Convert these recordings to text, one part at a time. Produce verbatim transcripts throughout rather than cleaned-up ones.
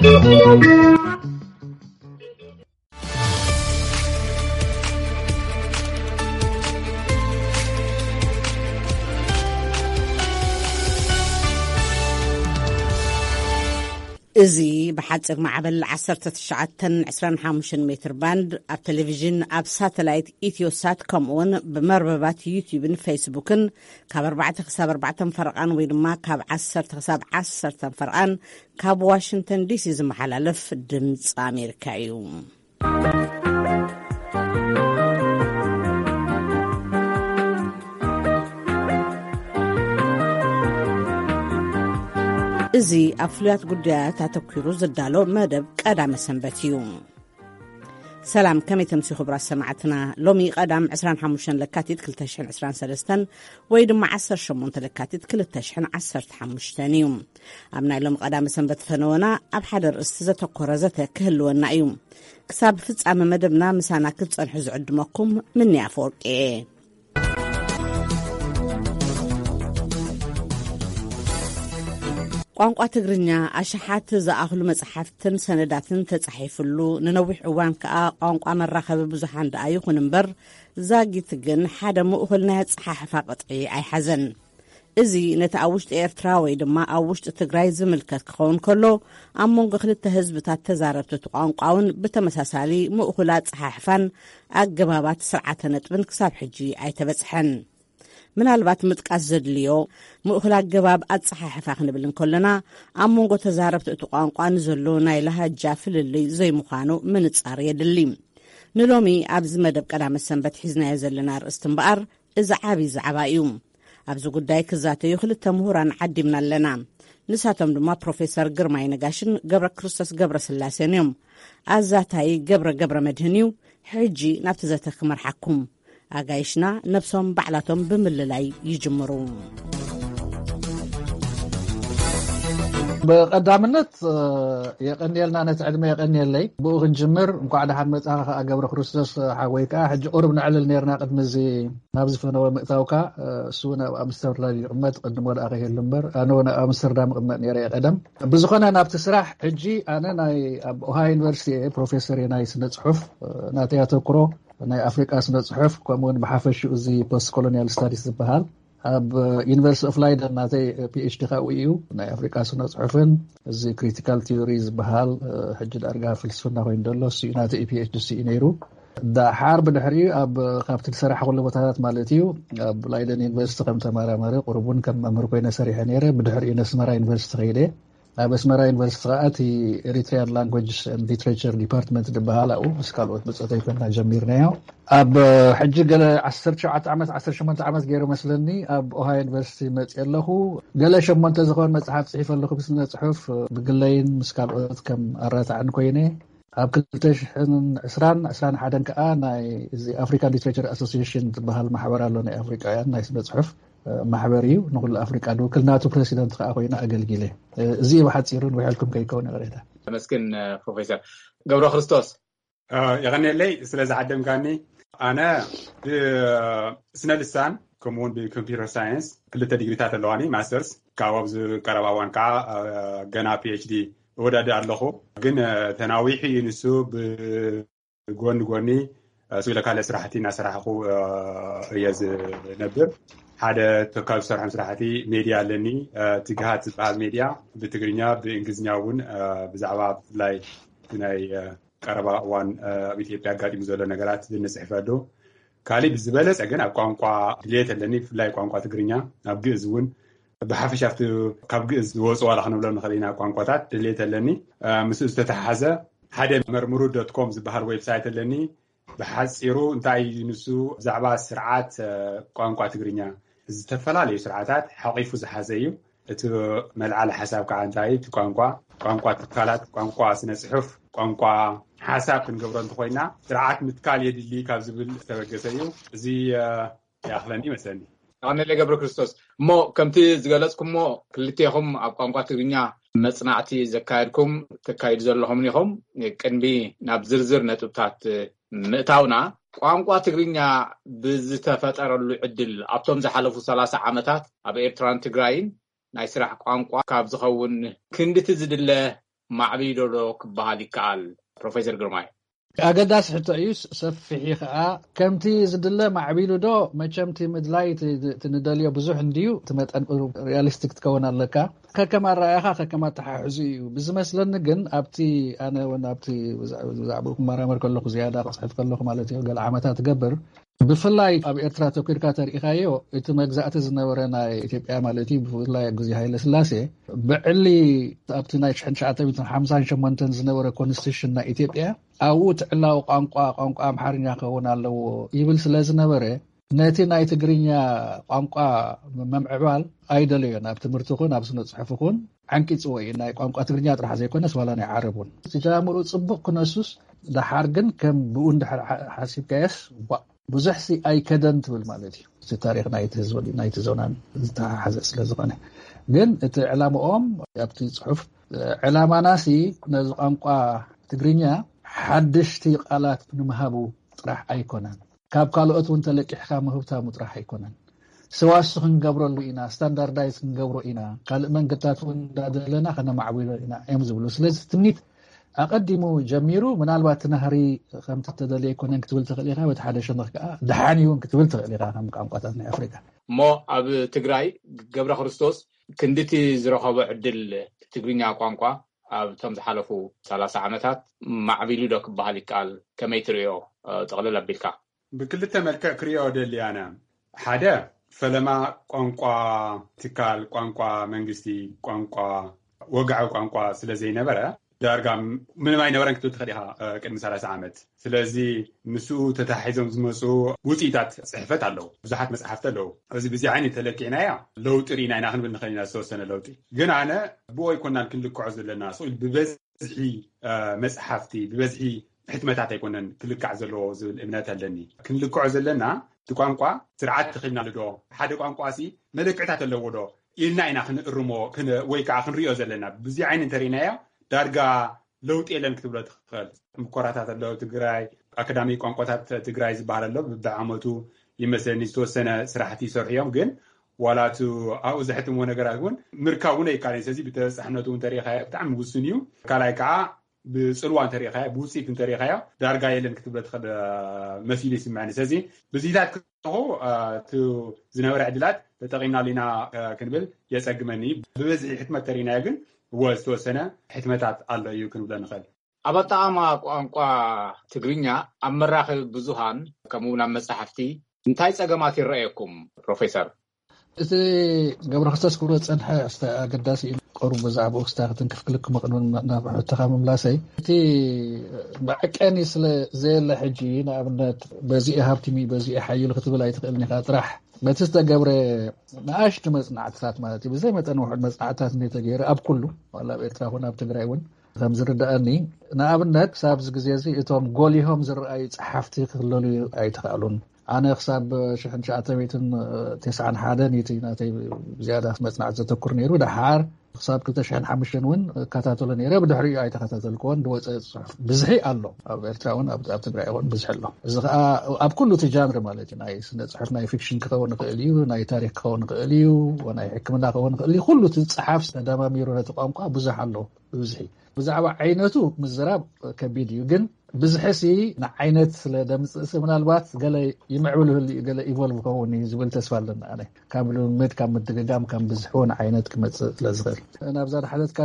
እዙይ ብሓፂር ማዕበል ዓሰርተ ትሽዓተን ዕስራን ሓሙሽተን ሜትር ባንድ ኣብ ቴሌቪዥን ኣብ ሳተላይት ኢትዮሳት ከምኡውን ብመርበባት ዩቲዩብን ፌስቡክን ካብ ኣርባዕተ ክሳብ ኣርባዕተ ፈርቓን ወይ ድማ ካብ ዓሰርተ ክሳብ ዓሰርተ ፈርቓን ካብ ዋሽንግተን ዲሲ ዝመሓላለፍ ድምፂ ኣሜሪካ እዩ። እዚ ኣብ ፍሉያት ጉዳያት ኣተኲሩ ዝዳሎ መደብ ቀዳመ ሰንበት እዩ። ሰላም ከመይ ተምሲ ኽብራት ሰማዕትና ሎሚ ቀዳም ዕስራን ሓሙሽተን ለካቲት ክልተ ሽሕን ዕስራን ሰለስተን ወይ ድማ ዓሰርተ ሸሞንተ ለካቲት ክልተ ሽሕን ዓሰርተ ሓሙሽተን እዩ። ኣብ ናይ ሎም ቀዳመ ሰንበት ፈነወና ኣብ ሓደ ርእስቲ ዘተኰረ ዘተ ክህልወና እዩ። ክሳብ ፍጻመ መደብና ምሳና ክትጸንሑ ዝዕድመኩም ምኒ ኣፈወርቂ እየ። ቋንቋ ትግርኛ ኣሽሓት ዝኣኽሉ መጽሓፍትን ሰነዳትን ተጻሒፍሉ ንነዊሕ እዋን ከዓ ቋንቋ መራኸቢ ብዙሓን ደኣ ይኹን እምበር ዛጊት ግን ሓደ ምእኹል ናይ ኣጸሓሕፋ ቅጥዒ ኣይሓዘን። እዚ ነቲ ኣብ ውሽጢ ኤርትራ ወይ ድማ ኣብ ውሽጢ ትግራይ ዝምልከት ክኸውን ከሎ ኣብ መንጎ ክልተ ህዝብታት ተዛረብቲ ቋንቋውን ብተመሳሳሊ ምእኹል ኣጸሓሕፋን ኣገባባት ስርዓተ ነጥብን ክሳብ ሕጂ ኣይተበጽሐን። ምናልባት ምጥቃስ ዘድልዮ ምእኹል ኣገባብ ኣጸሓሕፋ ክንብል እንከለና ኣብ መንጎ ተዛረብቲ እቲ ቋንቋ ንዘሎ ናይ ላሃጃ ፍልልይ ዘይምዃኑ ምንጻር የድሊ። ንሎሚ ኣብዚ መደብ ቀዳመ ሰንበት ሒዝናዮ ዘለና ርእስቲ እምበኣር እዚ ዓብዪ ዛዕባ እዩ። ኣብዚ ጉዳይ ክዛተዩ ክልተ ምሁራን ዓዲምና ኣለና። ንሳቶም ድማ ፕሮፌሰር ግርማይ ነጋሽን ገብረ ክርስቶስ ገብረ ስላሴን እዮም። ኣዛታይ ገብረ ገብረ መድህን እዩ። ሕጂ ናብቲ ዘተ ክመርሓኩም ኣጋይሽና ነብሶም ባዕላቶም ብምልላይ ይጅምሩ። በቀዳምነት የቀኒልና ነቲ ዕድመ የቀኒየለይ ብኡ ክንጅምር እንኳዕ ደሓን መጽኻ ከዓ ገብረ ክርስቶስ ሓወይ ከዓ ሕጂ ቁርብ ንዕልል ነርና ቅድሚ እዚ ናብ ዝፈነወ ምእታውካ እሱ ናብ ኣምስተርዳም ይቕመጥ ቅድሞ ደኣ ከየሉ እምበር ኣነ ናብ ኣምስተርዳም ይቕመጥ ነረ የቀደም ብዝኾነ ናብቲ ስራሕ ሕጂ ኣነ ናይ ኣብ ኦሃዮ ዩኒቨርሲቲ ፕሮፌሰር ናይ ስነ ጽሑፍ ናተይ ኣተኩሮ ናይ ኣፍሪቃ ስነ ጽሑፍ ከምኡውን ብሓፈሽኡ እዚ ፖስት ኮሎኒያል ስታዲስ ዝበሃል ኣብ ዩኒቨርሲቲ ኦፍ ላይደን ናተይ ፒኤችዲ ካኡ እዩ ናይ ኣፍሪቃ ስነ ጽሑፍን እዚ ክሪቲካል ቲዮሪ ዝበሃል ሕጂ ዳርጋ ፍልስፍና ኮይኑ ደሎ እሱ ናተይ ፒኤችዲ እዩ ነይሩ ዳሓር ብድሕሪኡ ኣብ ካብቲ ዝሰራሕ ኩሉ ቦታታት ማለት እዩ ኣብ ላይደን ዩኒቨርሲቲ ከም ተመራማሪ ቁርቡን ከም መምህር ኮይነ ሰሪሐ ነይረ ብድሕሪኡ ነስመራ ዩኒቨርሲቲ ከይደ ኣብ ኣስመራ ዩኒቨርሲቲ ከዓ እቲ ኤሪትሪያን ላንጉዌጅስ ኤንድ ሊትሬቸር ዲፓርትመንት ዝበሃል ኣብኡ ምስ ካልኦት ብፅእተይ ኮይና ጀሚርናዮ ኣብ ሕጂ ገለ ዓሰርተ ሸውዓተ ዓመት ዓሰርተ ሸሞንተ ዓመት ገይሩ መስለኒ ኣብ ኦሃዮ ዩኒቨርሲቲ መፅእ ኣለኹ ገለ ሸሞንተ ዝኾን መፅሓፍ ፅሒፍ ኣለኹ ብስነ ጽሑፍ ብግለይን ምስ ካልኦት ከም ኣራታዕን ኮይነ ኣብ ክልተ ሽሕን ዕስራን ዕስራን ሓደን ከዓ ናይ እዚ ኣፍሪካን ሊትሬቸር ኣሶሲዬሽን ዝበሃል ማሕበር ኣሎ ናይ ኣፍሪቃውያን ናይ ስነ ጽሑፍ ማሕበር እዩ ንኩሉ ኣፍሪቃ ድውክልናቱ ፕሬሲደንት ከዓ ኮይና ኣገልጊለ እዚ ብሓፂሩን ውሕልኩም ከይከውን ይቕሬታ ተመስግን ፕሮፌሰር ገብረ ክርስቶስ ይቐኒለይ ስለዚ ዓደምካኒ ኣነ ብስነ ልሳን ከምኡውን ብኮምፒውተር ሳይንስ ክልተ ዲግሪታት ኣለዋኒ ማስተርስ ካብ ኣብዚ ቀረባ እዋን ከዓ ገና ፒኤችዲ እወዳዲ ኣለኹ ግን ተናዊሒ ንሱ ብጎኒ ጎኒ ስለ ካልእ ስራሕቲ እናሰራሕኹ እየ ዝነብር ሓደ ተካል ዝሰርሖም ስራሕቲ ሜድያ ኣለኒ ትግሃት ዝበሃል ሜድያ ብትግርኛ ብእንግሊዝኛ እውን ብዛዕባ ብፍላይ ናይ ቀረባ እዋን ኣብ ኢትዮጵያ ኣጋጢሙ ዘሎ ነገራት ዝንፅሕፈሉ ካሊእ ብዝበለፀ ግን ኣብ ቋንቋ ድሌት ኣለኒ ብፍላይ ቋንቋ ትግርኛ ኣብ ግእዝ እውን ብሓፈሻ ካብ ግእዝ ዝወፁ ዋላ ክንብሎም ንኽእል ኢና ቋንቋታት ድሌት ኣለኒ ምስኡ ዝተተሓሓዘ ሓደ መርምሩ ዶት ኮም ዝበሃል ዌብሳይት ኣለኒ ብሓፂሩ እንታይ ንሱ ብዛዕባ ስርዓት ቋንቋ ትግርኛ ዝተፈላለዩ ስርዓታት ሓቂፉ ዝሓዘ እዩ እቲ መልዓለ ሓሳብ ከዓ እንታይ እቲ ቋንቋ ቋንቋ ትካላት ቋንቋ ስነ ጽሑፍ ቋንቋ ሓሳብ ክንገብሮ እንተኮይና ስርዓት ምትካል የድሊ ካብ ዝብል ዝተበገሰ እዩ እዚ ያኽለኒ ይመስለኒ ኣነ ገብረ ክርስቶስ እሞ ከምቲ ዝገለጽኩሞ ክልቴኹም ኣብ ቋንቋ ትግርኛ መጽናዕቲ ዘካየድኩም ተካይዱ ዘለኹም ኢኹም ቅንቢ ናብ ዝርዝር ነጥብታት ምእታውና ቋንቋ ትግርኛ ብዝተፈጠረሉ ዕድል ኣብቶም ዝሓለፉ ሰላሳ ዓመታት ኣብ ኤርትራን ትግራይን ናይ ስራሕ ቋንቋ ካብ ዝኸውን ክንድቲ ዝድለ ማዕቢሎ ክበሃል ይከኣል ፕሮፌሰር ግርማይ ኣገዳስ ሕቶ እዩ ሰፊሕ ከዓ ከምቲ ዝድለ ማዕቢሉ ዶ መቸምቲ ምድላይ ትንደልዮ ብዙሕ እንድዩ ትመጠን ሪያሊስቲክ ትከውን ኣለካ ከከማ ራእያኻ ከከማ ተሓሕዙ እዩ ብዝመስለኒ ግን ኣብቲ ኣነ ወን ኣብቲ ብዛዕባ መራመር ከለኹ ዝያዳ ክፅሕፍ ከለኹ ማለት እዩ ገለ ዓመታት ትገብር ብፍላይ ኣብ ኤርትራ ተኪርካ ተሪኢኻዮ እቲ መግዛእቲ ዝነበረ ናይ ኢትዮጵያ ማለት እዩ ብፍላይ ግዜ ሃይለ ስላሴ ብዕሊ ኣብቲ ናይ ሽሕን ትሽዓተ ሓምሳን ሸሞንተን ዝነበረ ኮንስቲቱሽን ናይ ኢትዮጵያ ኣብኡ ትዕላው ቋንቋ ቋንቋ ኣምሓርኛ ክኸውን ኣለዎ ይብል ስለ ዝነበረ ነቲ ናይ ትግርኛ ቋንቋ መምዕባል ኣይደለዮን ኣብ ትምህርቲ ኹን ኣብ ስነ ፅሑፍ ኹን ዓንቂፅዎ እዩ ናይ ቋንቋ ትግርኛ ጥራሕ ዘይኮነስ ዋላ ናይ ዓረብ እውን ተጀማምሩ ፅቡቅ ክነሱስ ድሓር ግን ከም ብኡ እንድሕር ሓሲብካየስ ብዙሕ ሲ ኣይከደን ትብል ማለት እዩ እቲ ታሪክ ናይቲ ህዝቢ ናይቲ ዞናን ዝተሓሓዘ ስለ ዝኾነ ግን እቲ ዕላምኦም ኣብቲ ፅሑፍ ዕላማናሲ ነዚ ቋንቋ ትግርኛ ሓድሽቲ ቃላት ንምሃቡ ጥራሕ ኣይኮነን ካብ ካልኦት እውን ተለቂሕካ ምህብታ ጥራሕ ኣይኮነን ሰዋሱ ክንገብረሉ ኢና ስታንዳርዳይዝ ክንገብሮ ኢና ካልእ መንገድታት እውን እንዳደለና ከነማዕቢሎ ኢና እዮም ዝብሉ ስለዚ ትምኒት ኣቀዲሙ ጀሚሩ ምናልባት ነህሪ ከምቲ ተደልየ ኣይኮነን ክትብል ትኽእል ኢኻ በቲ ሓደ ሸነኽ ከዓ ድሓኒ እውን ክትብል ትኽእል ኢኻ ከም ቋንቋታት ናይ ኣፍሪካ እሞ ኣብ ትግራይ ገብረ ክርስቶስ ክንድቲ ዝረኸቦ ዕድል ትግርኛ ቋንቋ ኣብ ቶም ዝሓለፉ ሰላሳ ዓመታት ማዕቢሉ ዶ ክበሃል ይከኣል ከመይ ትሪኦ ጠቕልል ኣቢልካ ብክልተ መልክዕ ክሪኦ ደሊ ኣነ ሓደ ፈለማ ቋንቋ ትካል ቋንቋ መንግስቲ ቋንቋ ወግዓዊ ቋንቋ ስለ ዘይነበረ ዳርጋ ምንም ኣይነበረን ክትብል ትኽእል ኢኻ ቅድሚ ሰላሳ ዓመት ስለዚ ምስኡ ተታሒዞም ዝመፁ ውፅኢታት ፅሕፈት ኣለዉ ብዙሓት መፅሓፍቲ ኣለዉ እዚ ብዚ ዓይነት ተለኪዕናያ ለውጢ ርኢና ኢና ክንብል ንኽእል ኢና ዝተወሰነ ለውጢ ግን ኣነ ብኦ ኣይኮናን ክንልክዖ ዘለና ስኢል ብበዝሒ መፅሓፍቲ ብበዝሒ ሕትመታት ኣይኮነን ክልካዕ ዘለዎ ዝብል እምነት ኣለኒ ክንልክዖ ዘለና እቲ ቋንቋ ስርዓት ትኽእልና ዶ ሓደ ቋንቋ ሲ መለክዕታት ኣለዎ ዶ ኢልና ኢና ክንእርሞ ወይ ከዓ ክንሪኦ ዘለና ብዚ ዓይነት ተሪእናዮ ዳርጋ ለውጥ የለን ክትብሎ ትኽእል ምኮራታት ኣለዉ ትግራይ ኣካዳሚ ቋንቋታት ትግራይ ዝበሃል ኣሎ ብዓመቱ ይመስለኒ ዝተወሰነ ስራሕቲ ይሰርሑ እዮም ግን ዋላቱ ኣብኡ ዘሕትምዎ ነገራት እውን ምርካብ እውን ኣይከኣልን ስለዚ ብተበፃሕነቱ እውን ተሪእኻዮ ብጣዕሚ ውሱን እዩ ካልኣይ ከዓ ብፅልዋ እንተሪእኻዮ ብውፅኢት እንተሪእኻዮ ዳርጋ የለን ክትብሎ ትኽእል መሲሉ ይስምዐኒ ስለዚ ብዚታት ክኹ እቲ ዝነበረ ዕድላት ተጠቒምናሉ ኢና ክንብል የፀግመኒ ብበዝሒ ሕትመት ተሪእናዮ ግን ወዝተወሰነ ሕትመታት ኣሎ እዩ ክንብሎ ንኽእል ኣብ ኣጠቓቕማ ቋንቋ ትግርኛ ኣብ መራኸቢ ብዙሃን ከምኡውን ኣብ መፅሓፍቲ እንታይ ፀገማት ይረአየኩም ፕሮፌሰር እቲ ገብረ ክርስቶስ ክብሮ ፀንሐ ኣገዳሲ እዩ ቀሩብ ብዛዕባኡ ክስታ ክትንክፍ ክልክ መቕኑን ናብሕተኻ ምምላሰይ እቲ መዐቀኒ ስለ ዘየለ ሕጂ ንኣብነት በዚአ ሃብቲሚ በዚአ ሓይሉ ክትብል ኣይትኽእልኒ ኢኻ ጥራሕ በቲ ዝተገብረ ንኣሽቲ መፅናዕትታት ማለት እዩ ብዘይ መጠን ውሕድ መፅናዕትታት እንተገይረ ኣብ ኩሉ ዋላ ኣብ ኤርትራ ኹን ኣብ ትግራይ እውን ከም ዝርዳእኒ ንኣብነት ክሳብዚ ግዜ እዚ እቶም ጎሊሆም ዝረኣዩ ፀሓፍቲ ክክለሉ ኣይትኽእሉን ኣነ ክሳብ ሽሕን ትሽዓተ ትስዓን ሓደን እቲ ናተይ ዝያዳ መፅናዕቲ ዘተኩር ነይሩ ድሓር ክሳብ ክልተ ሽሕን ሓሙሽተን እውን እከታተሎ ነይረ ብድሕሪኡ ኣይተኸታተልክዎን ዝወፀ ፅሑፍ ብዙሒ ኣሎ ኣብ ኤርትራ እውን ኣብ ትግራይ እውን ብዙሒ ኣሎ እዚ ከዓ ኣብ ኩሉ እቲ ጃንሪ ማለት እዩ ናይ ስነ ፅሑፍ ናይ ፊክሽን ክኸውን ይኽእል እዩ ናይ ታሪክ ክኸውን ይኽእል እዩ ናይ ሕክምና ክኸውን ይኽእል እዩ ኩሉ እቲ ፀሓፍ ተደማሚሩ ነቲ ቋንቋ ብዙሕ ኣሎ ብብዝሒ ብዛዕባ ዓይነቱ ምዝራብ ከቢድ እዩ ግን ብዝሕሲ ንዓይነት ስለ ደምፅእሲ ምናልባት ገለ ይምዕብል ህሊ ገለ ኢቮልቭ ከውን ዝብል ተስፋ ኣለና ኣነ ካብ ልምድ ካብ ምድግጋም ካብ ብዝሕውን ዓይነት ክመፅእ ስለ ዝኽእል ናብዛ ሓደትካ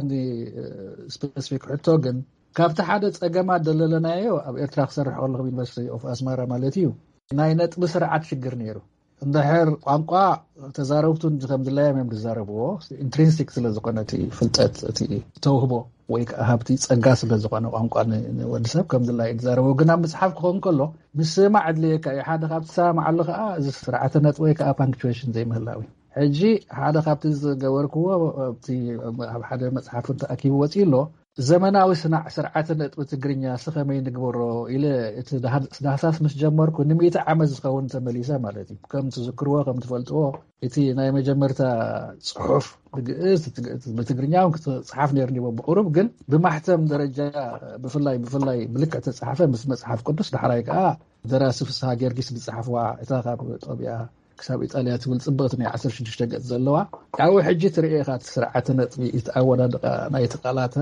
ስፔሲፊክ ሕቶ ግን ካብቲ ሓደ ፀገማት ደለለናዮ ኣብ ኤርትራ ክሰርሕ ከለኹ ዩኒቨርሲቲ ኦፍ ኣስመራ ማለት እዩ ናይ ነጥቢ ስርዓት ሽግር ነይሩ እንድሕር ቋንቋ ተዛረብቱን ከም ድላዮም እዮም ዝዛረብዎ ኢንትሪንሲክ ስለ ዝኾነ እቲ ፍልጠት እቲ ተውህቦ ወይ ከዓ ሃብቲ ፀጋ ስለ ዝኾነ ቋንቋ ንወዲሰብ ከም ድላይ ዝዛረብዎ ግን ኣብ መፅሓፍ ክኸውን ከሎ ምስማዕ ኣድልየካ እዩ ሓደ ካብቲ ሰማዕሉ ከዓ እዚ ስርዓተ ነጥቢ ወይ ከዓ ፓንክቹዌሽን ዘይምህላዊ ሕጂ ሓደ ካብቲ ዝገበርክዎ ኣብ ሓደ መፅሓፍ ተኣኪቡ ወፂኡ ኣሎ ዘመናዊ ስናዕ ስርዓተ ነጥቢ ትግርኛ ስኸመይ ንግበሮ ኢለ እቲ ዳህሳስ ምስ ጀመርኩ ንምእቲ ዓመት ዝኸውን ተመሊሰ ማለት እዩ ከም ትዝክርዎ ከም ትፈልጥዎ እቲ ናይ መጀመርታ ፅሑፍ ብግእዝ ብትግርኛ ክትፅሓፍ ነይሩኒ ብቁሩብ ግን ብማሕተም ደረጃ ብፍላይ ብፍላይ ብልክዕ ተፅሓፈ ምስ መፅሓፍ ቅዱስ ዳሕራይ ከዓ ደራሲ ፍስሓ ጊዮርጊስ ዝፅሓፍዋ እታ ካብ ጦብያ ክሳብ ኢጣልያ ትብል ጽብቕት ናይ ዓሰርተ ሽዱሽተ ገጽ ዘለዋ ያው ሕጂ ትርኢኻ ስርዓተ ነጥቢ ይተኣወዳድቃ ናይ ተቃላተ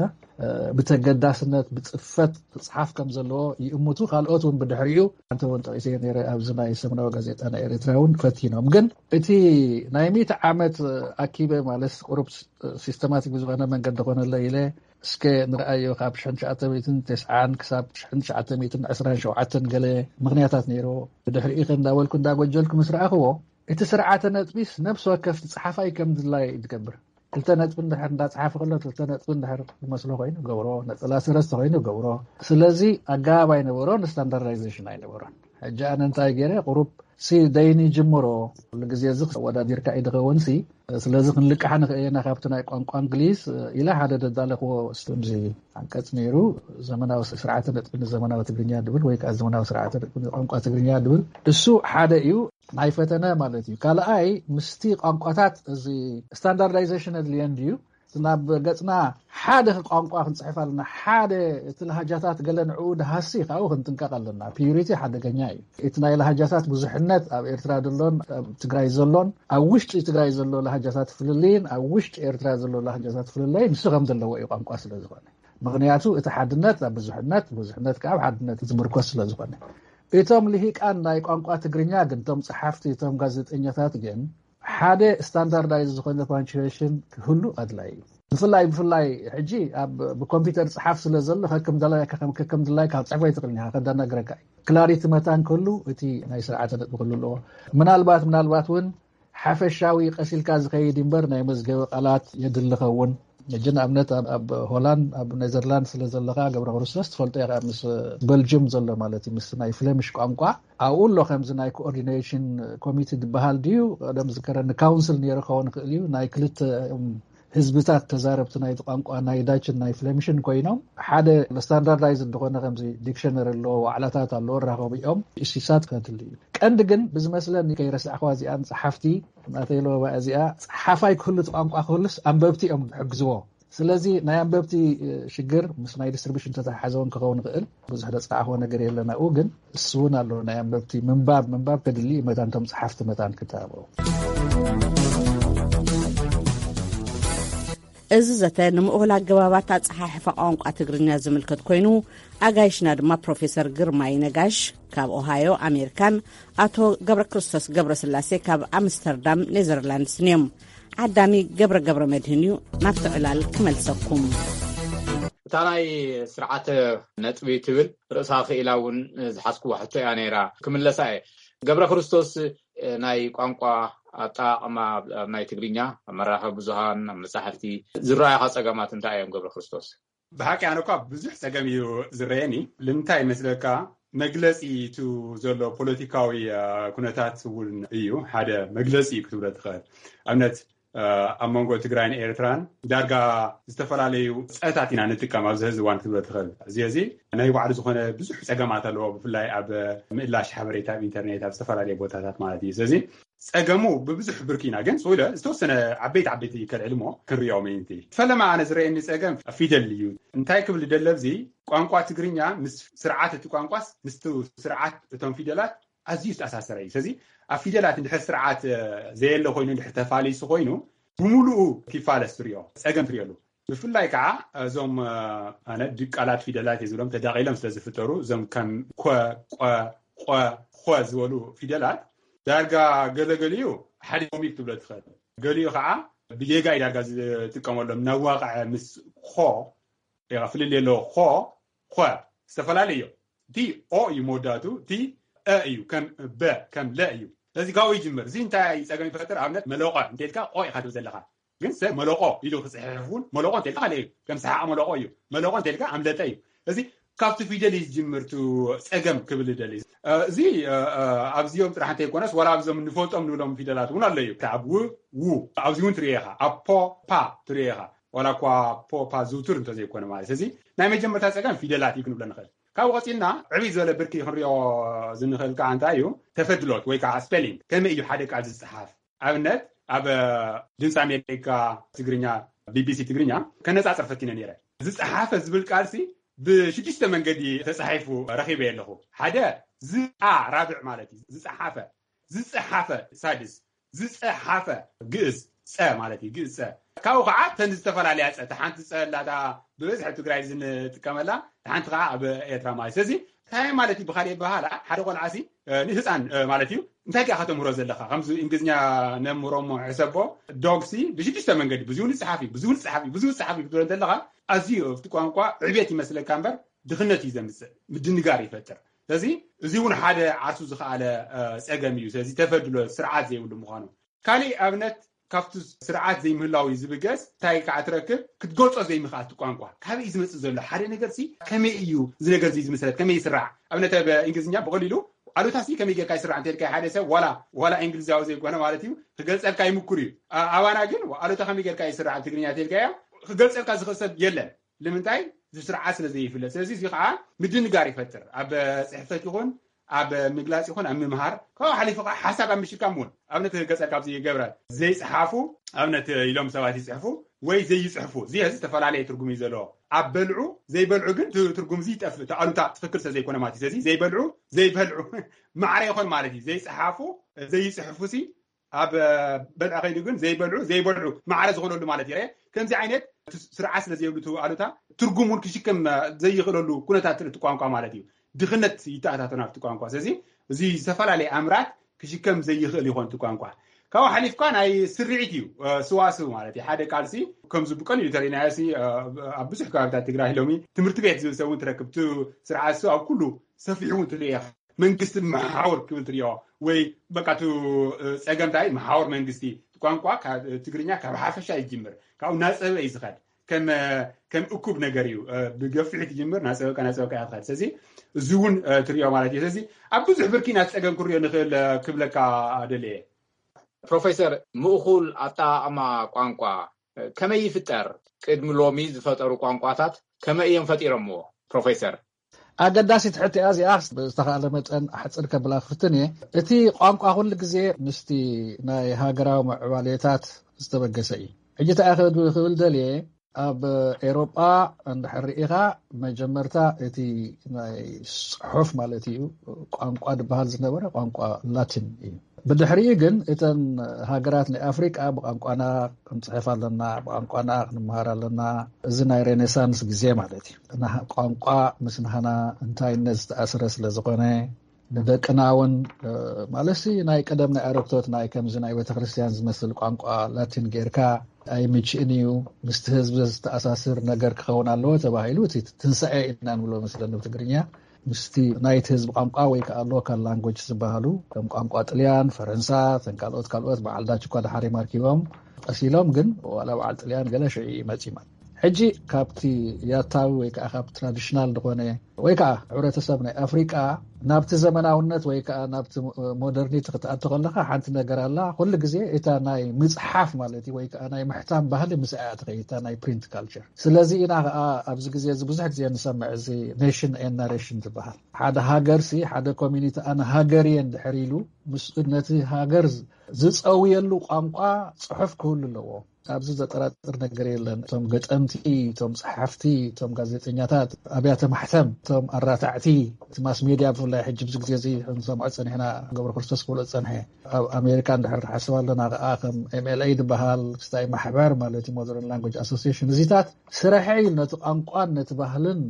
ብተገዳስነት ብጽፈት ጽሓፍ ከም ዘለዎ ይእሙቱ ካልኦት እውን ብድሕሪኡ አንተ እውን ጠቂሰ ነይረ ኣብዚ ናይ ሰሙናዊ ጋዜጣ ናይ ኤርትራውን ፈቲኖም ግን እቲ ናይ ሚእቲ ዓመት ኣኪበ ማለት ቁሩብ ሲስተማቲክ ብዝኾነ መንገዲ ኮነለ ኢለ እስከ ንርአዮ ካብ ሽሕን ትሽዓተ ሚእትን ተስዓን ክሳብ ሽሕን ትሽዓተ ሚእትን ዒስራን ሸውዓተን ገለ ምክንያታት ነይሮ ብድሕሪኡ እንዳወልኩ እንዳጎጀልኩ ምስ ረኣኽዎ እቲ ስርዓተ ነጥቢስ ነብሲ ወከፍ ጸሓፋይ ከም ድላይ ይገብር ክልተ ነጥቢ እንድሕር እንዳጸሓፈ ከሎ ክልተ ነጥቢ እንድሕር ዝመስሎ ኮይኑ ገብሮ ነፀላ ሰለስተ ኮይኑ ገብሮ ስለዚ ኣገባብ ኣይነበሮ ንስታንዳርዳይዜሽን ኣይነበሮ ሕጂ ኣነ እንታይ ገይረ ቁሩብ ሲ ደይኒ ጅምሮ ለግዜ እዚ ወዳዲርካ ይድኸውን ሲ ስለዚ ክንልቃሕ ንኽእል ኢና ካብቲ ናይ ቋንቋ እንግሊዝ ኢላ ሓደ ደዳለኽዎ ስተምዚ አንቀጽ ነይሩ ዘመናዊ ስርዓተ ነጥቢ ንዘመናዊ ትግርኛ ድብል ወይ ከዓ ዘመናዊ ስርዓተ ነጥቢ ንቋንቋ ትግርኛ ድብል እሱ ሓደ እዩ ናይ ፈተነ ማለት እዩ ካልኣይ ምስቲ ቋንቋታት እዚ ስታንዳርዳይዜሽን ድልየን ድዩ ናብ ገጽና ሓደ ቋንቋ ክንጽሕፍ ኣለና ሓደ እቲ ለሃጃታት ገለ ንዕኡ ደሃሲ ካብኡ ክንጥንቀቕ ኣለና ፒዩሪቲ ሓደገኛ እዩ እቲ ናይ ለሃጃታት ብዙሕነት ኣብ ኤርትራ ዘሎን ኣብ ትግራይ ዘሎን ኣብ ውሽጢ ትግራይ ዘሎ ለሃጃታት ፍልልይን ኣብ ውሽጢ ኤርትራ ዘሎ ለሃጃታት ፍልልይን ንሱ ከም ዘለዎ እዩ ቋንቋ ስለ ዝኾነ ምክንያቱ እቲ ሓድነት ኣብ ብዙሕነት ብዙሕነት ከዓ ኣብ ሓድነት ዝምርኮስ ስለ ዝኾነ እቶም ልሂቃን ናይ ቋንቋ ትግርኛ ግን እቶም ጸሓፍቲ እቶም ጋዜጠኛታት ግን ሓደ ስታንዳርዳይዝ ዝኾነ ፓንቹዌሽን ክህሉ ኣድላይ እዩ ብፍላይ ብፍላይ ሕጂ ኣብ ብኮምፒውተር ጽሓፍ ስለ ዘሎ ከከም ደላይ ከከም ደላይ ካብ ጽሕፈ ይትኽእልኒ ከዳናግረካ ክላሪቲ መታን ከሉ እቲ ናይ ስርዓተ ነጥቢ ከሉ ኣለዎ ምናልባት ምናልባት እውን ሓፈሻዊ ቀሲልካ ዝኸይድ እምበር ናይ መዝገበ ቃላት የድልኸውን እጅን ኣብነት ኣብ ሆላንድ ኣብ ኔዘርላንድ ስለ ዘለካ ገብረ ክርስቶስ ትፈልጦ ኢኻ ምስ ቤልጅየም ዘሎ ማለት እዩ ምስ ናይ ፍሌሚሽ ቋንቋ ኣብኡ ኣሎ ከምዚ ናይ ኮኦርዲኔሽን ኮሚቴ ዝበሃል ድዩ ቀደም ዝከረኒ ካውንስል ነይሩ ክኸውን ይኽእል እዩ ናይ ክልተ ህዝብታት ተዛረብቲ ናይ ቋንቋ ናይ ዳችን ናይ ፍሌሚሽን ኮይኖም ሓደ ስታንዳርዳይዝ እንደኾነ ከምዚ ዲክሽነሪ ኣለዎ ዋዕላታት ኣለዎ ራኸቡ እዮም እሲሳት ከድል እዩ ቀንዲ ግን ብዝመስለኒ ከይረሳዕኽዋ እዚኣን ጸሓፍቲ ናተይለወባ እዚኣ ጸሓፋይ ክህሉ ቋንቋ ክህሉስ ኣንበብቲ እዮም ዝሕግዝዎ ስለዚ ናይ ኣንበብቲ ሽግር ምስ ናይ ዲስትሪቢሽን ተተሓሓዘውን ክኸውን ይኽእል ብዙሕ ደፀዓኽዎ ነገር የለናኡ ግን እስውን ኣሎ ናይ ኣንበብቲ ምንባብ ምንባብ ከድሊ መታንቶም ጸሓፍቲ መታን ክተባብሮ እዚ ዘተ ንምኡህል ኣገባባት ኣጸሓሕፋ ቋንቋ ትግርኛ ዝምልከት ኮይኑ ኣጋይሽና ድማ ፕሮፌሰር ግርማይ ነጋሽ ካብ ኦሃዮ ኣሜሪካን ኣቶ ገብረ ክርስቶስ ገብረ ስላሴ ካብ ኣምስተርዳም ኔዘርላንድስ እዮም ዓዳሚ ገብረ ገብረ መድህን እዩ ናብቲ ዕላል ክመልሰኩም እታ ናይ ስርዓተ ነጥቢ ትብል ርእሳ ክኢላ እውን ዝሓስክዎ ሕቶ እያ ነይራ ክምለሳ እየ ገብረ ክርስቶስ ናይ ቋንቋ ኣጠቃቅማ ናይ ትግርኛ ኣመራርሒ ብዙሃን መጻሕፍቲ ዝረኣዩ ፀገማት እንታይ እዮም ገብረ ክርስቶስ ብሓቂ ኣነ እኳ ብዙሕ ፀገም እዩ ዝረአየኒ ንምንታይ መስለካ መግለፂቱ ዘሎ ፖለቲካዊ ኩነታት እውን እዩ ሓደ መግለፂ ክትብሎ ትኽእል ኣብነት ኣብ መንጎ ትግራይን ኤርትራን ዳርጋ ዝተፈላለዩ ፀታት ኢና ንጥቀም ኣብዚ ሕዚ እዋን ክትብሎ ትኽእል እዚ እዚ ናይ ባዕሉ ዝኾነ ብዙሕ ፀገማት ኣለዎ ብፍላይ ኣብ ምእላሽ ሓበሬታ ኣብ ኢንተርኔት ኣብ ዝተፈላለዩ ቦታታት ማለት እዩ ስለዚ ፀገሙ ብብዙሕ ብርኪና ግን ስለ ዝተወሰነ ዓበይቲ ዓበይቲ ከልዕልሞ ክንሪኦም እንቲ ፈለማ ኣነ ዝረአየኒ ፀገም ፊደል እዩ እንታይ ክብል ደለብዚ ቋንቋ ትግርኛ ምስ ስርዓት እቲ ቋንቋስ ምስ ስርዓት እቶም ፊደላት ኣዝዩ ዝተኣሳሰረ እዩ ስለዚ ኣብ ፊደላት እንድሕር ስርዓት ዘየለ ኮይኑ እንድሕር ተፋሊሱ ኮይኑ ብሙሉኡ ኪፋለስ ትሪኦ ፀገም ትሪኦሉ ብፍላይ ከዓ እዞም ኣነ ድቃላት ፊደላት የዝብሎም ተዳቂሎም ስለዝፍጠሩ እዞም ከም ኮ ቆ ቆ ኾ ዝበሉ ፊደላት ዳርጋ ገለገሊዩ ሓደ ኮሚክ ትብሎ ትኽእል ገሊኡ ከዓ ብጌጋ ዳርጋ ዝጥቀመሎም ናዋቕዐ ምስ ኾ ፍልል የሎ ኾ ኾ ዝተፈላለዩ እቲ ኦ እዩ መወዳቱ እቲ አ እዩ ከም በ ከም ለ እዩ ስለዚ ካብኡ ይጅምር እዚ እንታይ ፀገም ይፈጥር ኣብነት መለቆ እንተልካ ቆ ኢኻ ትብል ዘለካ ግን ሰብ መለቆ ኢሉ ክፅሕፉን መለቆ እንተልካ ካሊእ እዩ ከም ሰሓቅ መለቆ እዩ መለቆ እንተልካ ኣምለጠ እዩ ስለዚ ካብቲ ፊደል ዝጅምርቱ ፀገም ክብል ደሊ እዚ ኣብዚኦም ጥራሕ እንተይኮነስ ወላ ኣብዞም ንፈልጦም ንብሎም ፊደላት እውን ኣሎ እዩ ካብ ው ው ኣብዚ እውን ትሪኦ ኢኻ ኣብ ፖ ፓ ትሪኦ ኢኻ ወላ እኳ ፖ ፓ ዝውቱር እንተዘይኮነ ማለት ስለዚ ናይ መጀመርታ ፀገም ፊደላት እዩ ክንብሎ ንኽእል ካብኡ ቀፂልና ዕብይ ዝበለ ብርኪ ክንሪኦ ዝንኽእል ከዓ እንታይ እዩ ተፈድሎት ወይ ከዓ ስፔሊንግ ከመይ እዩ ሓደ ቃል ዝፅሓፍ ኣብነት ኣብ ድምፂ ኣሜሪካ ትግርኛ ቢቢሲ ትግርኛ ከነፃፅር ፈቲነ ነይረ ዝፀሓፈ ዝብል ቃልሲ ብሽዱሽተ መንገዲ ተፃሒፉ ረኺበ ኣለኹ ሓደ ዝኣ ራብዕ ማለት እዩ ዝፀሓፈ ዝፅሓፈ ሳድስ ዝፅሓፈ ግእዝ ፀ ማለት እዩ ግእዝ ፀ ካብኡ ከዓ ተን ዝተፈላለያ ፀ ተሓንቲ ፀ ላታ ብበዝሒ ትግራይ ዝንጥቀመላ ተሓንቲ ከዓ ኣብ ኤርትራ ማለት ስለዚ እንታይ ማለት እዩ ብኻልእ ኣበሃህላ ሓደ ቆልዓሲ ንህፃን ማለት እዩ እንታይ ከዓ ከተምህሮ ዘለካ ከምዚ እንግሊዝኛ ነምህሮሞ ሕሰቦ ዶግሲ ብሽዱሽተ መንገዲ ብዙውን ፀሓፊ ብዙውን ፀሓፊ ብዙውን ፀሓፊ ክትብሎ ዘለካ ኣዝዩ ኣብቲ ቋንቋ ዕብየት ይመስለካ እምበር ድኽነት እዩ ዘምፅእ ምድንጋር ይፈጥር ስለዚ እዚ እውን ሓደ ዓርሱ ዝኸኣለ ፀገም እዩ ስለዚ ተፈድሎ ስርዓት ዘይብሉ ምዃኑ ካሊእ ኣብነት ካብቲ ስርዓት ዘይምህላዊ ዝብገስ እንታይ ከዓ ትረክብ ክትገልፆ ዘይምኽኣል ቋንቋ ካበይ ዝመፅእ ዘሎ ሓደ ነገርሲ ከመይ እዩ እዚ ነገር እዚ ዝምስረት ከመይ ይስራዕ ኣብነት ብእንግሊዝኛ ብቐሊሉ ኣሉታሲ ከመይ ጌርካ ይስራዕ እንተልካ ሓደ ሰብ ዋላ ዋላ እንግሊዛዊ ዘይኮነ ማለት እዩ ክገልፀልካ ይምኩር እዩ ኣባና ግን ኣሉታ ከመይ ጌርካ ይስራዕ ትግርኛ ተልካያ ክገልፀልካ ዝኽእል ሰብ የለን ንምንታይ ስርዓት ስለ ዘይፍለጥ ስለዚ እዚ ከዓ ምድንጋር ይፈጥር ኣብ ፅሕፈት ይኹን ኣብ ምግላፅ ይኹን ኣብ ምምሃር ካብኡ ሓሊፉ ከዓ ሓሳብ ኣብ ምሽካም እውን ኣብነት ገፀልካ ኣብዚ ይገብረ ዘይፅሓፉ ኣብነት ኢሎም ሰባት ይፅሕፉ ወይ ዘይፅሕፉ እዚ ዝተፈላለየ ትርጉም እዩ ዘለዎ ኣብ በልዑ ዘይበልዑ ግን ትርጉም እዚ ይጠፍእ ተኣሉታ ትክክል ስለ ዘይኮነ ማለት እዩ ስለዚ ዘይበልዑ ዘይበልዑ ማዕረ ይኹን ማለት እዩ ዘይፅሓፉ ዘይፅሕፉሲ ኣብ በልዐ ከይዱ ግን ዘይበልዑ ዘይበልዑ ማዕረ ዝኽእለሉ ማለት እዩ ከምዚ ዓይነት ስርዓት ስለ ዘይብሉ ኣሉታ ትርጉም እውን ክሽከም ዘይኽእለሉ ኩነታት እቲ ቋንቋ ማለት እዩ ድኽነት ይተኣታተና ኣብቲ ቋንቋ ስለዚ እዚ ዝተፈላለየ ኣምራት ክሽከም ዘይኽእል ይኾን እቲ ቋንቋ ካብኡ ሓሊፍካ ናይ ስርዒት እዩ ስዋስው ማለት እዩ ሓደ ቃልሲ ከምዚ ብቀሊሉ ተሪእናዮሲ ኣብ ብዙሕ ከባቢታት ትግራይ ሎሚ ትምህርቲ ቤት ዝብል እውን ትረክብ እቲ ስርዓት ሱ ኣብ ኩሉ ሰፊሑ እውን ትሪኦ መንግስቲ መሓወር ክብል ትሪኦ ወይ በቃ እቲ ፀገምታይ መሓወር መንግስቲ ቋንቋ ትግርኛ ካብ ሓፈሻ ይጅምር ካብኡ ናፀበ እዩ ዝኸድ ከም ከም እኩብ ነገር እዩ ብገፊሕ ይጅምር ናፀበ ናፀበ ይኸድ ስለዚ እዚ እውን ትሪኦ ማለት እዩ ስለዚ ኣብ ብዙሕ ብርኪ ናፀገም ክሪኦ ንኽእል ክብለካ ደልየ ፕሮፌሰር ምእኹል ኣጠቓቕማ ቋንቋ ከመይ ይፍጠር ቅድሚ ሎሚ ዝፈጠሩ ቋንቋታት ከመይ እዮም ፈጢሮምዎ ፕሮፌሰር ኣገዳሲት ሕቲ እዚኣ ዝተኻእለ መጠን ሓፅር ከብላ ክፍትን እየ እቲ ቋንቋ ኩሉ ግዜ ምስቲ ናይ ሃገራዊ ምዕባለታት ዝተበገሰ እዩ ሕጂ እንታይ ክብል ደልየ ኣብ ኤሮጳ እንድሕር ሪኢኻ መጀመርታ እቲ ናይ ፅሑፍ ማለት እዩ ቋንቋ ዝበሃል ዝነበረ ቋንቋ ላቲን እዩ ብድሕሪኡ ግን እተን ሃገራት ናይ ኣፍሪቃ ብቋንቋና ክንፅሕፍ ኣለና ብቋንቋና ክንመሃር ኣለና እዚ ናይ ሬኔሳንስ ግዜ ማለት እዩ ቋንቋ ምስ ንሃና እንታይነት ዝተኣስረ ስለ ዝኾነ ንደቅና እውን ማለሲ ናይ ቀደም ናይ ኣረክቶት ናይ ከምዚ ናይ ቤተክርስትያን ዝመስል ቋንቋ ላቲን ጌርካ ኣይምችእን እዩ ምስቲ ህዝቢ ዝተኣሳስር ነገር ክኸውን ኣለዎ ተባሂሉ እቲ ትንሳኤ ኢና ንብሎ መስለኒ ብትግርኛ ምስቲ ናይቲ ህዝቢ ቋንቋ ወይ ከዓ ሎካል ላንጉጅ ዝበሃሉ ከም ቋንቋ ጥልያን ፈረንሳ ካልኦት ካልኦት በዓል ዳች እኳ ድሓር ማርኪቦም ቀሲሎም ግን ዋላ በዓል ጥልያን ገለ ሽዒ መፂማ ሕጂ ካብቲ ያታዊ ወይ ከዓ ካብ ትራዲሽናል ዝኾነ ወይ ከዓ ሕብረተሰብ ናይ ኣፍሪቃ ናብቲ ዘመናውነት ወይ ከዓ ናብቲ ሞደርኒቲ ክትኣቱ ከለካ ሓንቲ ነገር ኣላ ኩሉ ግዜ እታ ናይ ምፅሓፍ ማለት እዩ ወይ ከዓ ናይ ምሕታም ባህሊ ምስኣ ትኸይታ ናይ ፕሪንት ካልቸር ስለዚ ኢና ከዓ ኣብዚ ግዜ እዚ ብዙሕ ግዜ ንሰምዕ እዚ ኔሽን ኤንድ ናሬሽን ዝበሃል ሓደ ሃገርሲ ሓደ ኮሚኒቲ ኣነ ሃገርየን ድሕር ኢሉ ምስ ነቲ ሃገር ዝፀውየሉ ቋንቋ ፅሑፍ ክህሉ ኣለዎ ኣብዚ ዘጠራጥር ነገር የለን እቶም ገጠምቲ እቶም ፀሓፍቲ እቶም ጋዜጠኛታት ኣብያተ ማሕተም እቶም ኣራታዕቲ ማስ ሚድያ ብፍላይ ሕጂ ብዙ ግዜ እዚ ንሰምዖ ፀኒሕና ገብረ ክርስቶስ ክብሎ ፀንሐ ኣብ ኣሜሪካ እንድሕር ሓስብ ኣለና ከዓ ከም ኤምኤልኤ ዝበሃል ክስታይ ማሕበር ማለት እዩ ሞደርን ላንጉጅ ኣሶሲሽን እዚታት ስራሐይ ነቲ ቋንቋን ነቲ ባህልን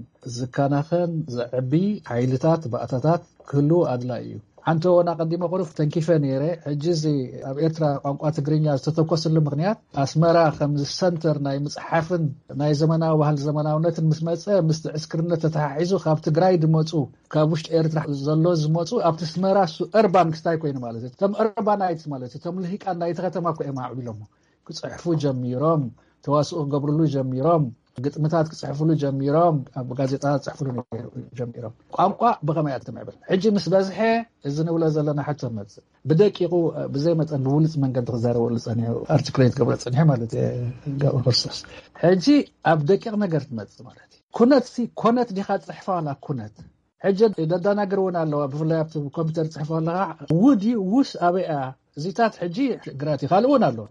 ዝከናኸን ዘዕቢ ሓይልታት ባእታታት ክህሉ ኣድላይ እዩ ሓንቲ ወና ቀዲመ ቁሩፍ ተንኪፈ ነይረ ሕጂ እዚ ኣብ ኤርትራ ቋንቋ ትግርኛ ዝተተኮሰሉ ምክንያት ኣስመራ ከም ሰንተር ናይ ምፅሓፍን ናይ ዘመናዊ ባህል ዘመናውነትን ምስ መፀ ምስ ዕስክርነት ተተሓሒዙ ካብ ትግራይ ድመፁ ካብ ውሽጢ ኤርትራ ዘሎ ዝመፁ ኣብቲ ኣስመራ እርባን ክስታይ ኮይኑ ማለት እዩ እቶም እርባናይትስ ማለት እዩ እቶም ልሂቃን ናይቲ ከተማ ኮይኖም ኣዕቢሎሞ ክፅሕፉ ጀሚሮም ተዋስኡ ክገብርሉ ጀሚሮም ግጥምታት ክፅሕፍሉ ጀሚሮም ኣብ ጋዜጣታት ክፅሕፍሉ ጀሚሮም ቋንቋ ብኸመይ ኣትምዕብል ሕጂ ምስ በዝሐ እዚ ንብሎ ዘለና ሕቶ መፅእ ብደቂቁ ብዘይ መጠን ብውልፅ መንገዲ ክዛረበሉ ፀኒሑ ኣርቲክሌት ገብረ ፀኒሐ ማለት ገብረ ክርስቶስ ሕጂ ኣብ ደቂቕ ነገር ትመፅእ ማለት እዩ ኩነት ኮነት ዲኻ ፅሕፋ ዋላ ኩነት ሕጂ ደዳናገር እውን ኣለዋ ብፍላይ ኣብቲ ኮምፒተር ፅሕፋ ኣለካ ውድ ውስ ኣበይኣ እዚታት ሕጂ ግራት ይካልእ እውን ኣሎ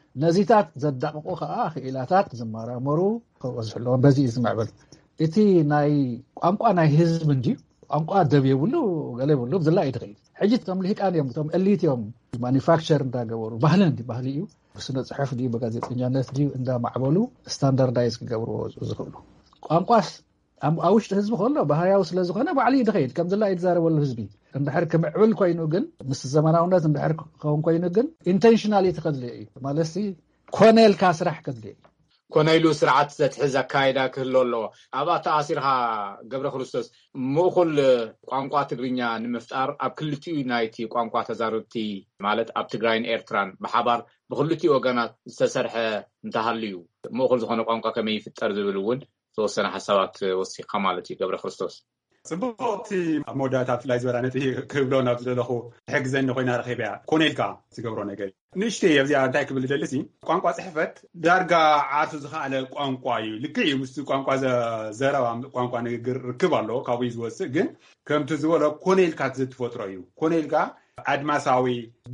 ነዚታት ዘዳቅቁ ከዓ ክኢላታት ዝመራመሩ ክወስሕለዎም በዚ ዝምዕብል እቲ ናይ ቋንቋ ናይ ህዝብ እንዲ ቋንቋ ደብ የብሉ ገለ ብሉ ብዝላይ ይትኸይድ ሕጂ ከም ልሂቃን እዮም ቶም ኤሊት እዮም ማኒፋክቸር እንዳገበሩ ባህልን እንዲ ባህሊ እዩ ስነ ጽሑፍ ዲ በጋዜጠኛነት ዲ እንዳማዕበሉ ስታንዳርዳይዝ ክገብርዎ ዝኽእሉ ቋንቋስ ኣብ ውሽጢ ህዝቢ ከሎ ባህያው ስለ ዝኾነ ባዕሊ ይድኸይድ ከም ዝላይ ይዛረበሉ ህዝቢ እንድሕር ክምዕብል ኮይኑ ግን ምስ ዘመናውነት እንድሕር ክኸውን ኮይኑ ግን ኢንቴንሽናሊ ተኸድልየ እዩ ማለት ኮነልካ ስራሕ ከድልየ ኮነይሉ ስርዓት ዘትሕዝ ኣካይዳ ክህሎ ኣለዎ ኣብኣ ተኣሲርካ ገብረ ክርስቶስ ምእኹል ቋንቋ ትግርኛ ንምፍጣር ኣብ ክልቲኡ ናይቲ ቋንቋ ተዛረብቲ ማለት ኣብ ትግራይን ኤርትራን ብሓባር ብክልቲኡ ወገናት ዝተሰርሐ እንተሃልዩ ምእኹል ዝኾነ ቋንቋ ከመይ ይፍጠር ዝብል እውን ተወሰነ ሓሳባት ወሲኻ ማለት እዩ ገብረ ክርስቶስ ጽቡቕቲ ሞዳታት ላይ ዝበራነት ክብሎ ናብ ዘለኹ ሕግዘኒ ኮይና ረኺብያ ኮነልካ ዝገብሮ ነገር ንእሽተይ ኣብዚኣ እንታይ ክብል ደልሲ ቋንቋ ጽሕፈት ዳርጋ ዓርሱ ዝኽኣለ ቋንቋ እዩ ልክዕ ምስ ቋንቋ ዘረባ ቋንቋ ንግግር ርክብ ኣሎ ካብኡ ዝወፅእ ግን ከምቲ ዝበሎ ኮነልካ ዝትፈጥሮ እዩ ኮነልካ ኣድማሳዊ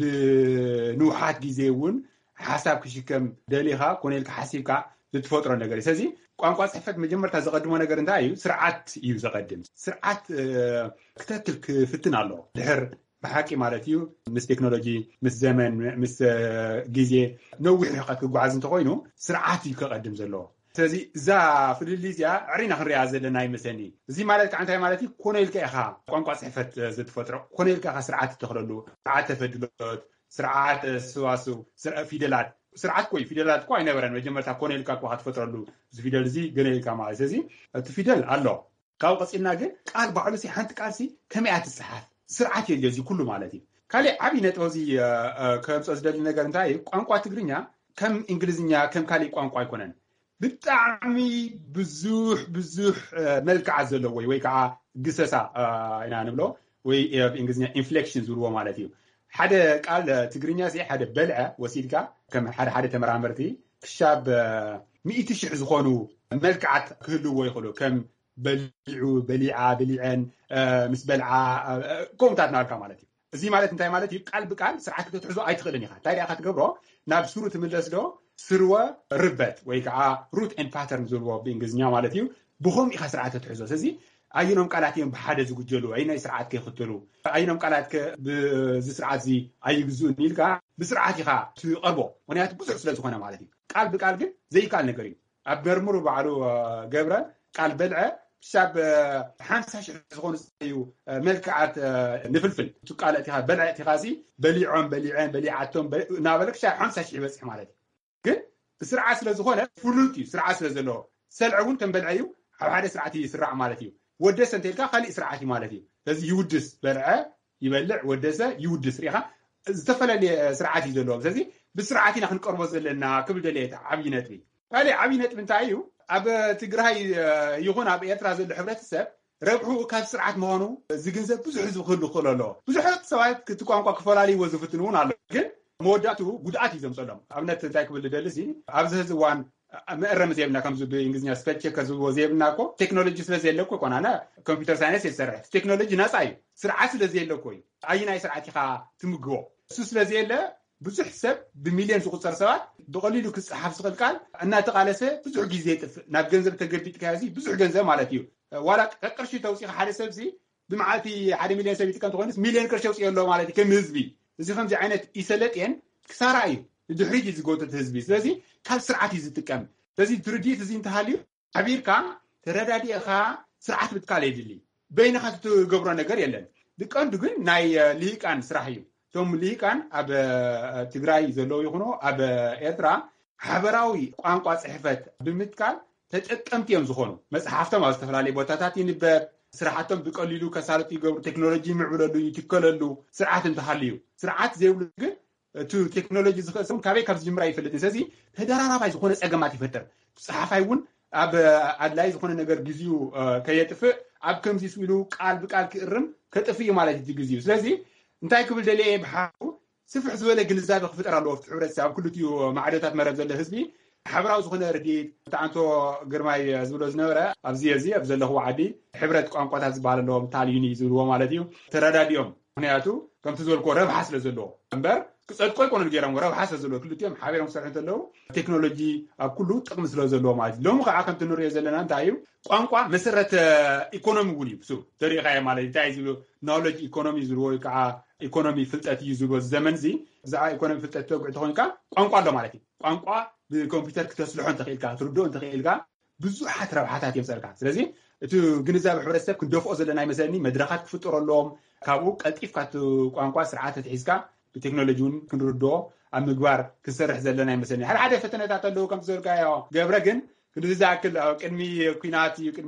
ብንውሓት ግዜ እውን ሓሳብ ክሽከም ደሊኻ ኮነልካ ሓሲብካ ዝትፈጥሮ ነገር እዩ ስለዚ ቋንቋ ጽሕፈት መጀመርታ ዘቀድሞ ነገር እንታይ እዩ ስርዓት እዩ ዘቀድም ስርዓት ክተክል ክፍትን ኣሎ ድሕር ብሓቂ ማለት እዩ ምስ ቴክኖሎጂ ምስ ዘመን ምስ ግዜ ነዊሕ ርሕቀት ክጓዓዝ እንተኮይኑ ስርዓት እዩ ክቀድም ዘሎ ስለዚ እዛ ፍልልይ እዚኣ ዕሪና ክንሪኣ ዘለና ይመስለኒ እዚ ማለት ከዓ እንታይ ማለት እዩ ኮነልካ ኢኻ ቋንቋ ጽሕፈት ዝትፈጥሮ ኮነልካ ኢኻ ስርዓት ትተኽለሉ ስርዓት ተፈድሎት ስርዓት ሰዋስው ፊደላት ስርዓት ቆይ ፊደላት ቆይ ነበረን መጀመርታ ኮነልካ ቆ ክትፈጥረሉ እዚ ፊደል እዚ ገነልካ ማለት ስለዚ እቲ ፊደል ኣሎ ካብ ቀፂልና ግን ቃል ባዕሉ ሲ ሓንቲ ቃል ሲ ከመይ ኣትጽሓፍ ስርዓት የለ እዚ ኩሉ ማለት እዩ ካሊ ዓቢ ነጥብ እዚ ከምጾ ዝደሊ ነገር እንታይ እዩ ቋንቋ ትግርኛ ከም እንግሊዝኛ ከም ካሊ ቋንቋ ኣይኮነን ብጣዕሚ ብዙሕ ብዙሕ መልክዓት ዘለዎ ወይ ከዓ ግሰሳ ኢና ንብሎ ወይ እንግሊዝኛ ኢንፍሌክሽን ዝብልዎ ማለት እዩ ሓደ ቃል ትግርኛ ሲ ሓደ በልዐ ወሲድካ ከም ሓደ ሓደ ተመራመርቲ ክሻብ ሚእቲ ሽሕ ዝኾኑ መልክዓት ክህልዎ ይኽእሉ ከም በሊዑ በሊዓ በሊዐን ምስ በልዓ ከምታት ናልካ ማለት እዩ እዚ ማለት እንታይ ማለት እዩ ቃል ብቃል ስርዓት ክትሕዞ ኣይትኽእልን ኢኻ እንታይ ዲኻ ትገብሮ ናብ ስሩ ትምለስ ዶ ስርወ ርበት ወይ ከዓ ሩት ኤንድ ፓተርን ዝብልዎ ብእንግሊዝኛ ማለት እዩ ብኸምኡ ኢኻ ስርዓት ትሕዞ ስለዚ ኣይኖም ቃላት እዮም ብሓደ ዝጉጀሉ ኣይናይ ስርዓት ከይኽተሉ ኣይኖም ቃላት ብዚ ስርዓት እዚ ኣይግዝኡን ኢልካ ብስርዓት ኢኻ ትቐርቦ ምክንያቱ ብዙሕ ስለ ዝኾነ ማለት እዩ ቃል ብቃል ግን ዘይከኣል ነገር እዩ ኣብ መርምሩ ባዕሉ ገብረ ቃል በልዐ ክሳብ ሓምሳ ሽሕ ዝኾኑ እዩ መልክዓት ንፍልፍል ቃል እቲኻ በልዐ እቲኻ ሲ በሊዖም በሊዐን በሊዓቶም እናበለ ክሳብ ሓምሳ ሽሕ ይበፅሕ ማለት እዩ ግን ብስርዓት ስለ ዝኾነ ፍሉጥ እዩ ስርዓት ስለ ዘለዎ ሰልዐ እውን ከም በልዐ እዩ ኣብ ሓደ ስርዓት ይስራዕ ማለት እዩ ወደሰ እንተልካ ካሊእ ስርዓት እዩ ማለት እዩ ስለዚ ይውድስ በልዐ ይበልዕ ወደሰ ይውድስ ሪኢኻ ዝተፈላለየ ስርዓት እዩ ዘለዎ ስለዚ ብስርዓት ኢና ክንቀርቦ ዘለና ክብል ደልየ ዓብዪ ነጥቢ ካሊእ ዓብዪ ነጥቢ እንታይ እዩ ኣብ ትግራይ ይኹን ኣብ ኤርትራ ዘሎ ሕብረተሰብ ረብሑ ካብ ስርዓት ምዃኑ ዝግንዘብ ብዙሕ ህዝቢ ክህሉ ክኽእል ኣለዎ ብዙሓት ሰባት እቲ ቋንቋ ክፈላለይዎ ዝፍትን እውን ኣሎ ግን መወዳእቱ ጉድኣት እዩ ዘምፅሎም ኣብነት እንታይ ክብል ደልሲ ኣብዚ ህዚ እዋን መእረም ዘየብና ከምዚ ብእንግሊዝኛ ስፔል ቼከር ዝብልዎ ዘየብና እኮ ቴክኖሎጂ ስለዘየለ እኮ ይኮነ ኣነ ኮምፒተር ሳይንስ የዝሰርሕ ቴክኖሎጂ ነፃ እዩ ስርዓት ስለዘየለ እኮ እዩ ኣይናይ ስርዓት ኢኻ ትምግቦ እሱ ስለዘየለ ብዙሕ ሰብ ብሚልዮን ዝቁፀር ሰባት ብቐሊሉ ክፅሓፍ ዝኽእል ቃል እናተቃለሰ ብዙሕ ግዜ ይጥፍእ ናብ ገንዘብ ተገቢጥካ ዚ ብዙሕ ገንዘብ ማለት እዩ ዋላ ቅርሺ ተውፂኻ ሓደ ሰብ ሲ ብመዓልቲ ሓደ ሚልዮን ሰብ ይጥቀም ተኮይኑስ ሚልዮን ቅርሺ የውፅእ ኣሎ ማለት እዩ ከም ህዝቢ እዚ ከምዚ ዓይነት ይሰለጥየን ክሳራ እዩ ድሕሪት ዝጎተት ህዝቢ ስለዚ ካብ ስርዓት እዩ ዝጥቀም ስለዚ ትርዲት እዚ እንተሃልዩ ዓቢርካ ተረዳዲእኻ ስርዓት ብትካል የድሊ በይንኻ ትገብሮ ነገር የለን ብቀንዱ ግን ናይ ልሂቃን ስራሕ እዩ እቶም ልሂቃን ኣብ ትግራይ ዘለዉ ይኹኑ ኣብ ኤርትራ ሓበራዊ ቋንቋ ፅሕፈት ብምትካል ተጠቀምቲ እዮም ዝኾኑ መፅሓፍቶም ኣብ ዝተፈላለዩ ቦታታት ይንበብ ስራሕቶም ብቀሊሉ ከሳልጡ ይገብሩ ቴክኖሎጂ ምዕብለሉ ይትከለሉ ስርዓት እንተሃልዩ ስርዓት ዘይብሉ ግን እቲ ቴክኖሎጂ ዝኽእሰም ካበይ ካብ ዝጅምራ ይፈልጥ ስለዚ ተደራራባይ ዝኾነ ፀገማት ይፈጥር ፀሓፋይ እውን ኣብ ኣድላይ ዝኾነ ነገር ግዜኡ ከየጥፍእ ኣብ ከምዚ ስኢሉ ቃል ብቃል ክእርም ከጥፍእ ማለት እቲ ግዜኡ ስለዚ እንታይ ክብል ደልየ ብሓቁ ስፍሕ ዝበለ ግንዛቤ ክፍጠር ኣለዎ ኣብቲ ሕብረተሰብ ኣብ ክልቲኡ ማዕዶታት መረብ ዘሎ ህዝቢ ሓበራዊ ዝኾነ ርዲት ብጣዕንቶ ግርማይ ዝብሎ ዝነበረ ኣብዚ እዚ ኣብ ዘለኹ ዓዲ ሕብረት ቋንቋታት ዝበሃል ኣለዎም ታልዩኒ ዝብልዎ ማለት እዩ ተረዳዲኦም ምክንያቱ ከምቲ ዝበልክዎ ረብሓ ስለ ዘለዎ እምበር ክጸድቆ ይኮነን ገይሮም ወራው ሓሰብ ዘሎ ክልቲኦም ሓቢሮም ሰርሑ እንተለው ቴክኖሎጂ ኣብ ኩሉ ጥቅሚ ስለ ዘለዎ ማለት ሎም ከዓ ከም ትንሪኦ ዘለና እንታይ እዩ ቋንቋ መሰረት ኢኮኖሚ እውን እዩ ሱ ተሪኻየ ማለት እንታይ ዝሉ ኖሌጅ ኢኮኖሚ ዝሉ ወይ ከዓ ኢኮኖሚ ፍልጠት እዩ ዝሉ ዘመን ዚ ብዛዕባ ኢኮኖሚ ፍልጠት ተጉዕቲ ኮይንካ ቋንቋ ኣሎ ማለት እዩ ቋንቋ ብኮምፒውተር ክትስልሖ እንትኽእልካ ትርድኦ እንትኽእልካ ብዙሓት ረብሓታት የምፀልካ ስለዚ እቲ ግንዛቤ ሕብረተሰብ ክንደፍኦ ዘለና ይመስለኒ መድረኻት ክፍጠረሎም ካብኡ ቀልጢፍካ ቋንቋ ስርዓት ትሒዝካ ብቴክኖሎጂውን ክንርድኦ ኣብ ምግባር ክሰርሕ ዘለና ይመስለኒ ሓደ ሓደ ፈተነታት ኣለዉ ከም ዝርጋዮ ገብረ ግን ክንዝዛክል ቅድሚ ኩናት ቅድሚ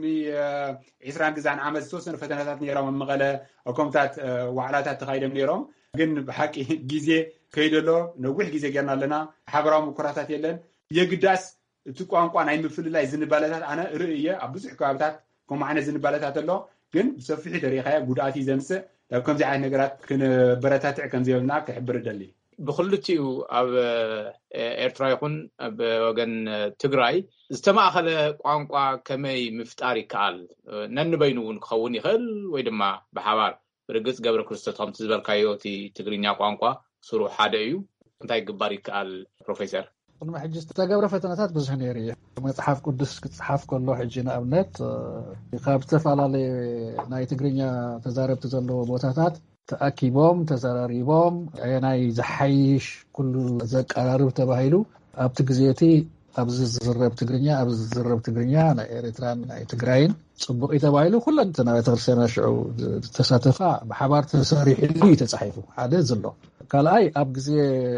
ዒስራን ግዛን ዓመት ዝተወሰኑ ፈተነታት ነይሮም መቐለ ከምታት ዋዕላታት ተኻይዶም ነይሮም ግን ብሓቂ ግዜ ከይደሎ ነዊሕ ግዜ ጌርና ኣለና ሓበራዊ ምኩራታት የለን የግዳስ እቲ ቋንቋ ናይ ምፍልላይ ዝንባለታት ኣነ ርእየ ኣብ ብዙሕ ከባቢታት ከምኡ ዓይነት ዝንባለታት ኣሎ ግን ብሰፊሑ ተሪኻየ ጉድኣት ዘምስእ ከምዚ ዓይነት ነገራት ክንበረታትዕ ከም ዘየብልና ክሕብር ደሊ ብክልቲኡ ኣብ ኤርትራ ይኹን ኣብ ወገን ትግራይ ዝተማእኸለ ቋንቋ ከመይ ምፍጣር ይከኣል ነንበይኑ እውን ክኸውን ይኽእል ወይ ድማ ብሓባር ብርግጽ ገብረ ክርስቶስ ከምቲ ዝበልካዮ እቲ ትግርኛ ቋንቋ ስሩ ሓደ እዩ እንታይ ግባር ይከኣል ፕሮፌሰር ቅድሚ ሕጂ ዝተገብረ ፈተነታት ብዙሕ ነይሩ እዩ መፅሓፍ ቅዱስ ክትፅሓፍ ከሎ ሕጂ ንኣብነት ካብ ዝተፈላለየ ናይ ትግርኛ ተዛረብቲ ዘለዎ ቦታታት ተኣኪቦም ተዘራሪቦም ናይ ዝሓይሽ ኩሉ ዘቀራርብ ተባሂሉ ኣብቲ ግዜ እቲ ኣብዚ ዝዝረብ ትግርኛ ኣብዚ ዝዝረብ ትግርኛ ናይ ኤርትራን ናይ ትግራይን ፅቡቅ ተባሂሉ ኩለን ናይ ቤተክርስትያና ሽዑ ተሳተፋ ብሓባር ተሰሪሑ እዩ ተጻሒፉ ሓደ ዘሎ ካልኣይ ኣብ ግዜ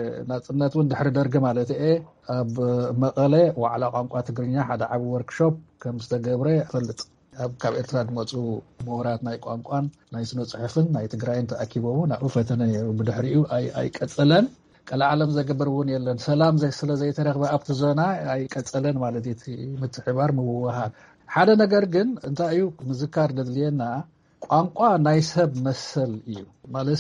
ናጽነት እውን ድሕሪ ደርጊ ማለት እየ ኣብ መቐለ ዋዕላ ቋንቋ ትግርኛ ሓደ ዓቢ ወርክሾፕ ከም ዝተገብረ ፈልጥ ኣብ ካብ ኤርትራ ድመፁ ምሁራት ናይ ቋንቋን ናይ ስነ ጽሑፍን ናይ ትግራይን ተኣኪቦም ናብኡ ፈተነ ብድሕሪኡ ኣይቀጸለን ቀላል ዓለም ዘገበር እውን የለን ሰላም ስለ ዘይተረኽበ ኣብቲ ዞና ኣይቀጸለን ማለት እቲ ምትሕባር ምውሃድ ሓደ ነገር ግን እንታይ እዩ ምዝካር ደድልየና ቋንቋ ናይ ሰብ መሰል እዩ ማለት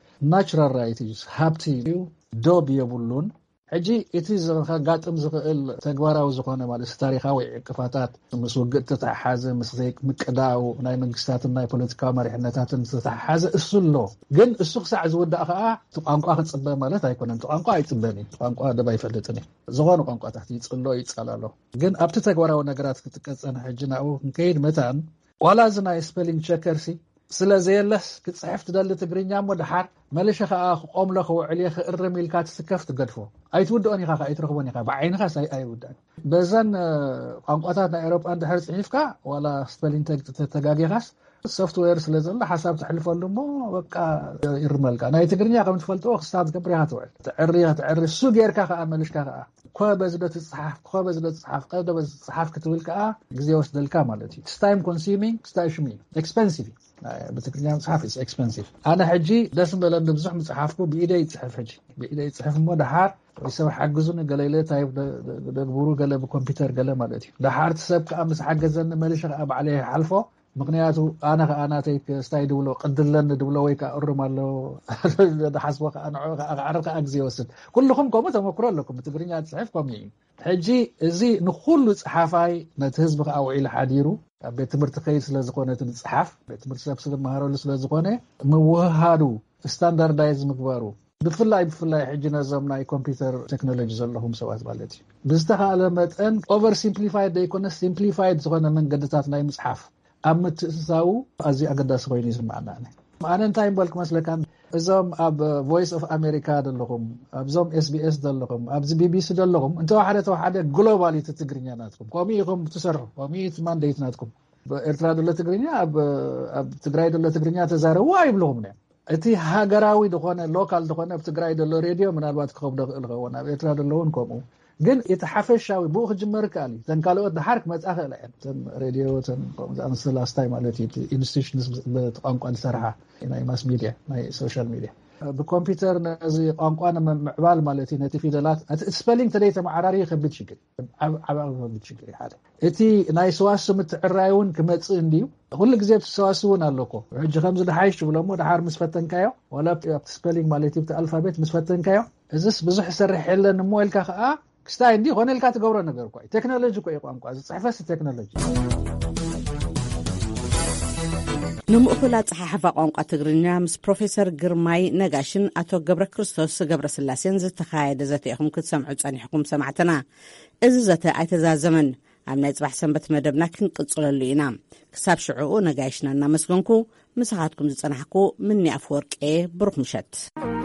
ናቹራል ራይት እዩ ሃብቲ እዩ ዶብ የብሉን ሕጂ እቲ ዝጋጥም ዝኽእል ተግባራዊ ዝኾነ ማለት ታሪኻዊ ዕቅፋታት ምስ ውግእ ተተሓሓዘ ምስ ምቅዳው ናይ መንግስታትን ናይ ፖለቲካዊ መሪሕነታትን ተተሓሓዘ እሱ ኣሎ ግን እሱ ክሳዕ ዝውዳእ ከዓ እቲ ቋንቋ ክፅበ ማለት ኣይኮነን እቲ ቋንቋ ኣይፅበን ቋንቋ ደባ ይፈልጥን ዝኾኑ ቋንቋታት ይፅሎ ይፃላሎ ግን ኣብቲ ተግባራዊ ነገራት ክትቀፀን ሕጂ ናብኡ ክንከይድ መታን ዋላ እዚ ናይ ስፔሊንግ ቸከርሲ ስለዘየለስ ክትፅሕፍ ትደሊ ትግርኛ እሞ ድሓር መለሸ ከዓ ክቆምሎ ክውዕል ክእርም ኢልካ ትስከፍ ትገድፎ ኣይትውድኦን ኢኻ ኣይትረኽቦን ኢኻ ብዓይንኻ ኣይውዳእን በዘን ቋንቋታት ናይ ኤውሮጳ እንድሕር ፅሒፍካ ዋላ ስፔሊንግ ተጋጊኻስ ሶፍትዌር ስለ ዘሎ ሓሳብ ትሕልፈሉ እሞ በቃ ይርመልካ ናይ ትግርኛ ከም ትፈልጥዎ ክስታት ዝገብር ኢኻ ትውዕል ትዕሪ ትዕሪ እሱ ጌርካ ከዓ መልሽካ ከዓ ኮበዝዶ ትፅሓፍ ኮበዝዶ ትፅሓፍ ቀደበ ትፅሓፍ ክትብል ከዓ ግዜ ወስደልካ ማለት እዩ ታይም ኮንሱሚንግ ስታሽሚ ኤክስፔንሲቭ በትግርኛ መጽሐፍ is expensive ኣነ ሕጂ ደስ በለን ብዙሕ መጽሓፍኩ ብኢደይ ጽሕፍ ሕጂ ብኢደይ ጽሕፍ ሞ ድሓር ሰብ ሓግዙን ገለለ ታይብ ደግብሩ ገለ ብኮምፒውተር ገለ ማለት እዩ ድሓር ሰብ ከዓ ምስ ሓገዘኒ መልሽ ከዓ ባዕለይ ሓልፎ ምክንያቱ ኣነ ከዓ ናተይ ስታይ ድብሎ ቅድለን ድብሎ ወይ ከዓ እርም ኣሎ ድሓስቦ ከዓ ንዑ ከዓ ዓረፍ ከዓ ግዜ ይወስድ ኩልኩም ከምኡ ተመክሮ ኣለኩም ብትግርኛ ጽሕፍ ከምኡ እዩ ሕጂ እዚ ንኩሉ ጸሓፋይ ነቲ ህዝቢ ከዓ ውዒሉ ሓዲሩ ኣብ ቤት ትምህርቲ ከይድ ስለ ዝኾነ ትጽሓፍ ቤት ትምህርቲ ሰብ ስለማሃረሉ ስለ ዝኾነ ምውሃዱ ስታንዳርዳይዝ ምግባሩ ብፍላይ ብፍላይ ሕጂ ነዞም ናይ ኮምፒውተር ቴክኖሎጂ ዘለኹም ሰባት ማለት እዩ ብዝተኻለ መጠን ኦቨር ሲምፕሊፋይድ ዘይኮነስ ሲምፕሊፋይድ ዝኾነ መንገድታት ናይ ምጽሓፍ ኣብ ምትእስሳው ኣዝዩ ኣገዳሲ ኮይኑ ይስምዓና ኣነ እንታይ ንበልክ መስለካ እዞም ኣብ ቮይስ ኦፍ ኣሜሪካ ዘለኹም ኣብዞም ኤስቢኤስ ዘለኹም ኣብዚ ቢቢሲ ዘለኹም እንተዋሓደ ተዋሓደ ግሎባሊቲ ትግርኛ ናትኩም ከምኡ ኢኹም ትሰርሑ ከምኡ እቲ ማንዴት ናትኩም በኤርትራ ዘሎ ትግርኛ ኣብ ትግራይ ዘሎ ትግርኛ ተዛረቡ ኣይብልኹም ነ እቲ ሃገራዊ ዝኾነ ሎካል ዝኾነ ኣብ ትግራይ ዘሎ ሬድዮ ምናልባት ክኸብዶ ክእል ኸውን ኣብ ኤርትራ ዘሎ እውን ከምኡ ግን እቲ ሓፈሻዊ ብኡ ክጅመር ከኣል እዩ ተን ካልኦት ድሓር ክመፅኣ ክእላ እየን ተን ሬድዮ ተን ዝኣመሰላ ስታይ ማለት እዩ ኢንስቲቱሽንስ ብቋንቋ ዝሰርሓ ናይ ማስ ሚድያ ናይ ሶሻል ሚድያ ብኮምፒውተር ነዚ ቋንቋ ንምዕባል ማለት እዩ ነቲ ፊደላት እቲ ስፔሊንግ ተደይ ተመዓራሪ ከብድ ችግር ዓባቕ ከብድ ችግር ሓደ እቲ ናይ ሰዋሱ ምትዕራይ እውን ክመፅእ እንድዩ ኩሉ ግዜ ሰዋሱ እውን ኣለኮ ሕጂ ከምዚ ድሓይሽ ብሎሞ ድሓር ምስ ፈተንካዮ ዋላ ኣብቲ ስፔሊንግ ማለት እዩ ኣልፋቤት ምስ ፈተንካዮ እዚስ ብዙሕ ይሰርሕ የለን እሞ ኢልካ ከዓ ክስታይ እንዲ ሆነ ኢልካ ትገብሮ ነገር እኮ ቴክኖሎጂ እኮ ቋንቋ ዝፅሕፈስ ቴክኖሎጂ ንምኡኩላት ፀሓሕፋ ቋንቋ ትግርኛ ምስ ፕሮፌሰር ግርማይ ነጋሽን አቶ ገብረ ክርስቶስ ገብረ ስላሴን ዝተኻየደ ዘተ ኢኹም ክትሰምዑ ጸኒሕኩም ሰማዕትና። እዚ ዘተ ኣይተዛዘመን። ኣብ ናይ ጽባሕ ሰንበት መደብና ክንቅጽለሉ ኢና። ክሳብ ሽዑኡ ነጋሽና እናመስገንኩ ምሳኻትኩም ዝጸናሕኩ ምኒ ኣፍወርቄ ብሩኽ ምሸት።